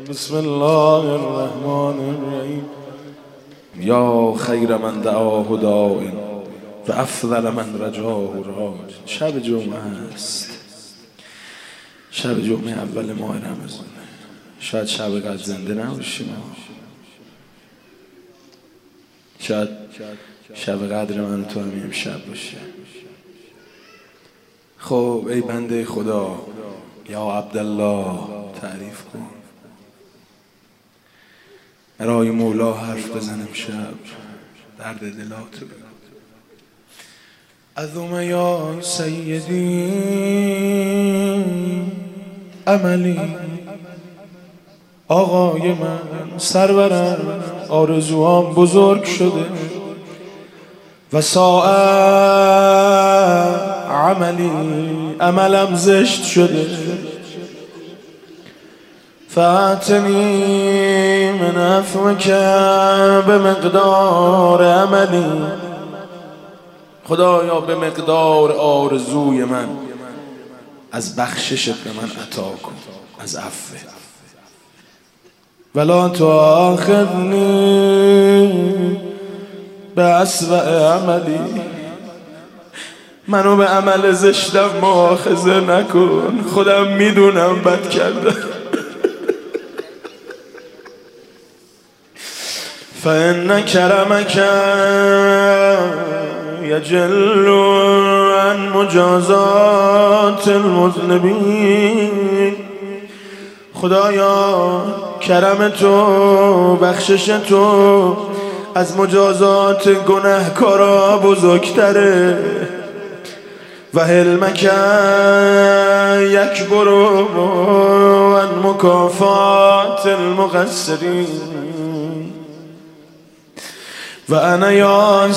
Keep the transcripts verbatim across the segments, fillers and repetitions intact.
بسم الله الرحمن الرحیم. یا خیر من دعاه داع و افضل من رجاه راج. شب جمعه است، شب جمعه اول ماه رمضان. شاید شب قدر زنده نباشیم، شاید شب قدر من تو هم امشب باشه. خب ای بنده خدا، یا عبدالله تعریف کن، برای مولا حرف بزن امشب، درد دلاتو بگو. عظم یا سیدی عملی، آقای من سرورم، آرزوام بزرگ شده و ساعت عملی، عملم زشت شده. فاتنی من عفوک به مقدار عملی، خدایا به مقدار آرزوی من از بخششت به من عطا کن، از عفو. ولا تؤاخذنی به اسوأ عملی، منو به عمل زشتم مؤاخذه نکن، خودم میدونم بد کردم. فإن کرمک یجل عن مجازات المذنبین، خدایا کرم تو، بخشش تو از مجازات گناهکارا بزرگتره. و حلمک یکبر عن مکافات المقصرین. و انا یا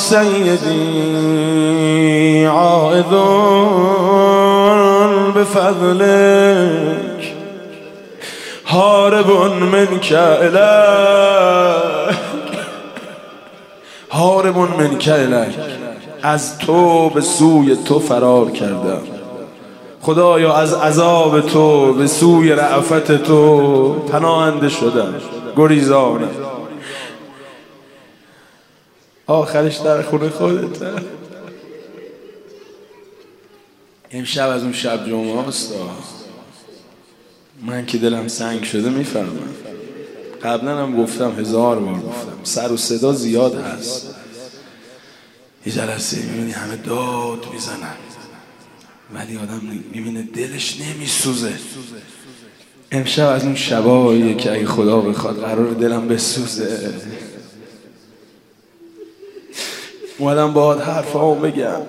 سیدی عائذ بفضلک هارب منک الیک، هارب منک الیک، از تو به سوی تو فرار کردم. خدایا از عذاب تو به سوی رأفت تو پناهنده شدم، گریزانم. آخرش در خونه خودت. امشب از اون شب جمعه هست، من که دلم سنگ شده میفهمم. قبلا هم گفتم، هزار بار گفتم، سر و صدا زیاد هست. یه جلسه میبینی همه داد میزنن ولی آدم میبینه دلش نمیسوزه. امشب از اون شباییه که اگه خدا بخواد قرار دلم بسوزه. اومدم باهات حرفامو بگم.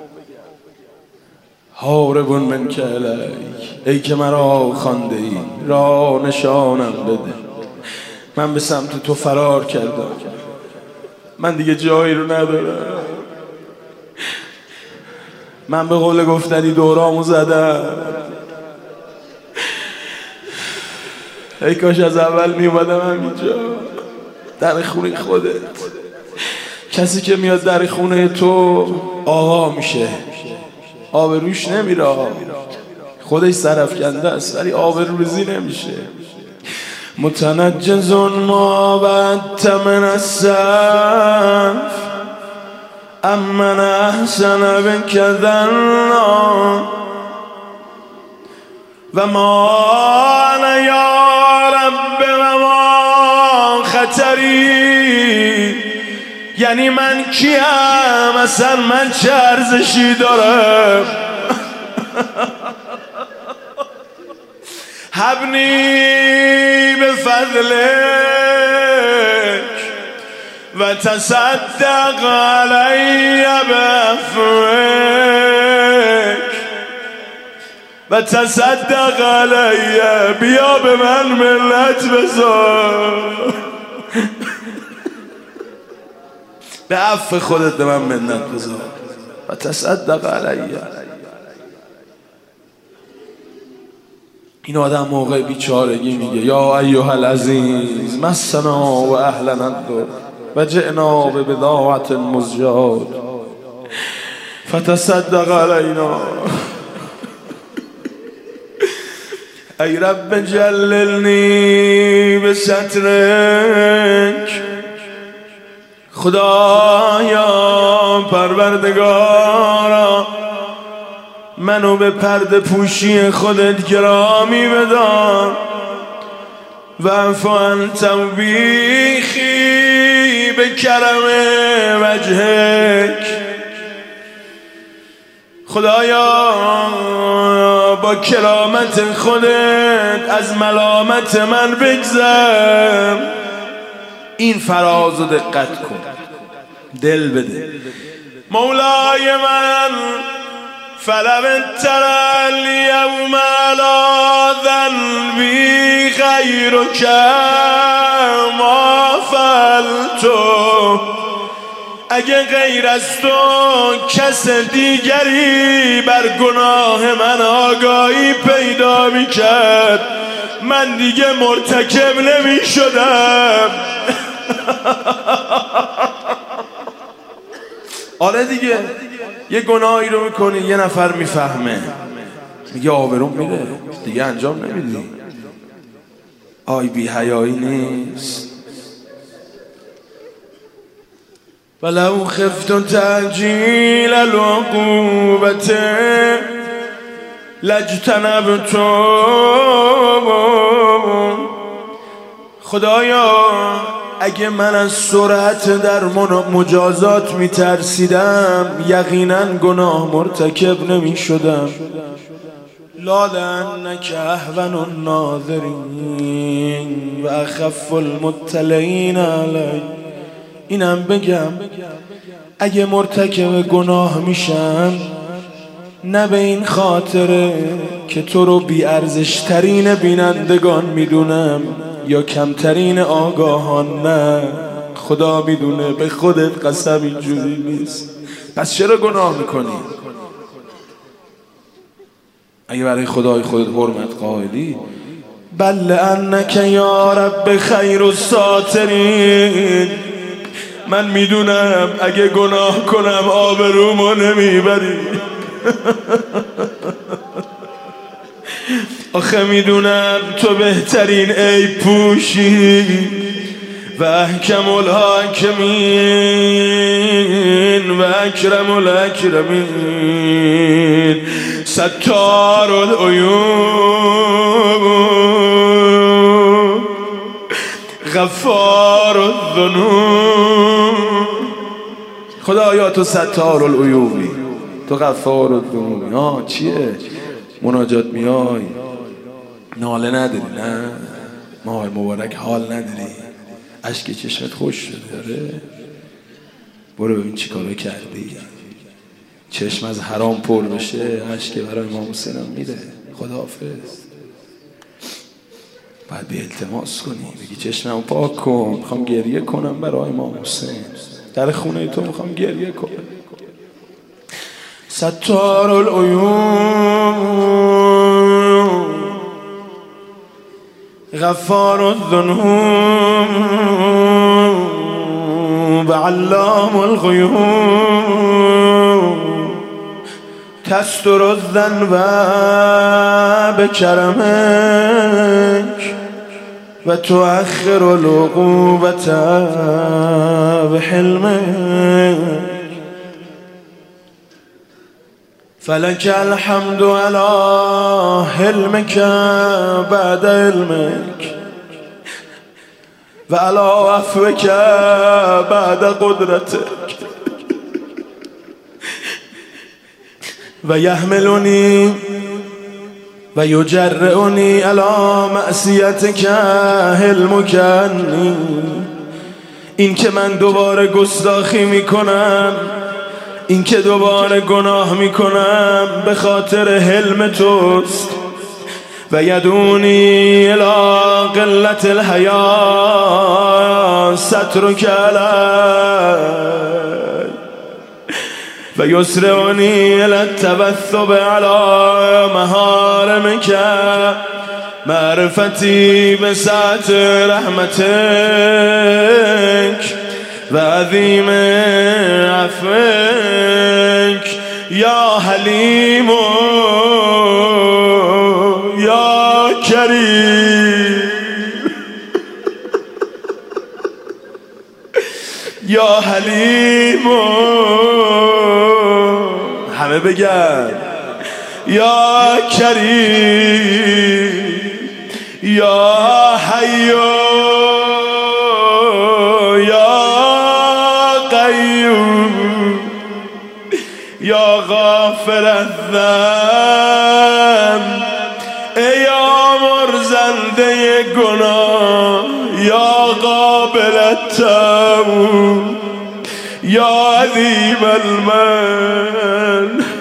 هارب منک الیک، ای که مرا خوانده ای، راه نشانم بده. من به سمت تو فرار کردم، من دیگه جایی رو ندارم. من به قول گفتنی دورامو زدم. ای کاش از اول می اومدم همینجا، در خونه خودت. کسی که میاد در خونه تو آقا میشه، آبروش نمیره، خودش سرافکنده است ولی آبروریزی نمیشه. متنجز ما بعدت من السف امن احسن بک ذنا و ما انا یا رب و ما خطری. یعنی من کیم اصلا، من چه ارزشی دارم؟ حبنی به فضلک و تصدق علی بعفوک و تصدق علی، بیا به من منت بذار، به عفو خودت به من منت بذار و تصدق علی. این آدم موقع بیچارگی میگه یا ایها العزیز مسنا و اهلنا الضر و جئنا ببضاعة مزجاة فتصدق علینا. ای رب جللنی به سترک، خدایا پروردگارا منو به پرده پوشی خودت گرامی بدار. واعف عن توبیخی به کرم وجهک، خدایا با کرامت خودت از ملامت من بگذر. این فراز رو دقت کن، دل بده. مولای من فلو ترى اليوم على ذنبی غیرک ما فعلت، اگه غیر از تو کس دیگری بر گناه من آگاهی پیدا میکرد من دیگه مرتکب نمیشدم. آره دیگه، یه گناهی رو میکنی یه نفر میفهمه میگه آبروم میره دیگه انجام نمیدی. آی بی حیایی نیست. ولو خفت تعجیل العقوبة لاجتنبت، خدایا اگه من از سرعت در مجازات میترسیدم یقینا گناه مرتکب نمیشدم. لا لأنك اهون الناظرین و اخف المطلعین علی. اینم بگم اگه مرتکب گناه میشم نه به این خاطره که تو رو بی ارزش ترین بینندگان میدونم یا کمترین آگاهان، نه، خدا میدونه، به خودت قسم اینجوری نیست. پس چرا گناه میکنی؟ اگه برای خدای خودت حرمت قائلی، بل انک یا رب خیر الساترین، من میدونم اگه گناه کنم آبرومو نمیبری. آخه میدونم تو بهترین عیب پوشی و احکم الحاکمین و اکرم الاکرمین، ستار العیوب غفار الذنوب. خدایا تو ستار العیوبی، تو غفار الذنوبی. ها چیه؟ مناجات میای ناله نداری؟ نه ماه مبارک حال نداری؟ اشک چشمت خوش شده؟ داره؟ برو ببین چی کارو کردی. چشم از حرام پر بشه اشک برای امام حسین هم میره. خداحافظ. باید بی التماس کنی بگی چشممو پاک کن، میخوام گریه کنم برای امام حسین، در خونه تو میخوام گریه کنم. ستار العیوب غفار الذنوب علام الغیوب، تستر الذنب بکرمک و تؤخر العقوبة بحلمک. فلك الحمد على حلمك بعد علمك و على عفوك بعد قدرتك و يحملني و يجرئني على معصيتك حلمك عني. این که من دوباره گستاخی میکنم، این که دوباره گناه میکنم به خاطر حلم توست. و یدونی الی قلت الحیا سترک علی و یسرعنی الی التوثب علی محارمک معرفتی بسعت رحمتک و عظیم عفوک یا حلیم یا کریم. کریم یا حلیم، همه بگن یا کریم یا حی یا قیوم یا غافر الذنب، ای آمرزنده گناه، یا قابل التوب، یا عظیم المن.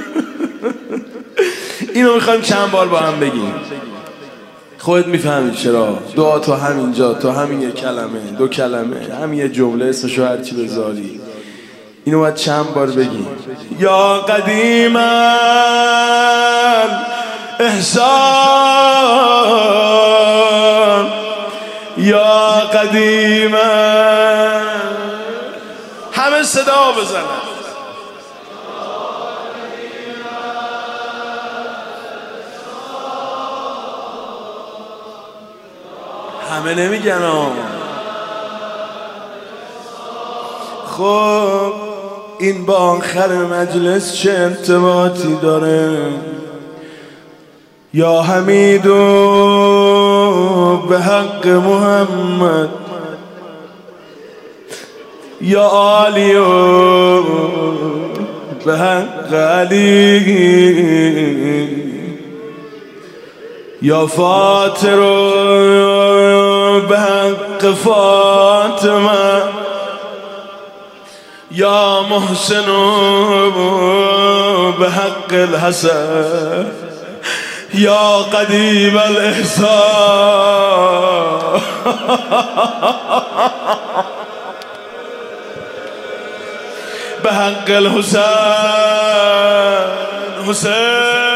اینو میخوایم چند بار با هم بگیم. خودت میفهمید چرا دعا تو همینجا، تو همین یه کلمه، دو کلمه، همین یه جمله، اسمشو هرچی بذاری، اینو باید چند بار بگیم. یا قدیم احسان، یا قدیم، همه صدا بزنن. همه نمیگن ها. خب این با آخر مجلس چه ارتباطی داره؟ یا حمیدو به حق محمد، یا عالیو به حق علی، یا فاطرو به حق فاطمه، یا محسنو به حق الحسن، یا قدیم الاحسان به حق الحسین حسین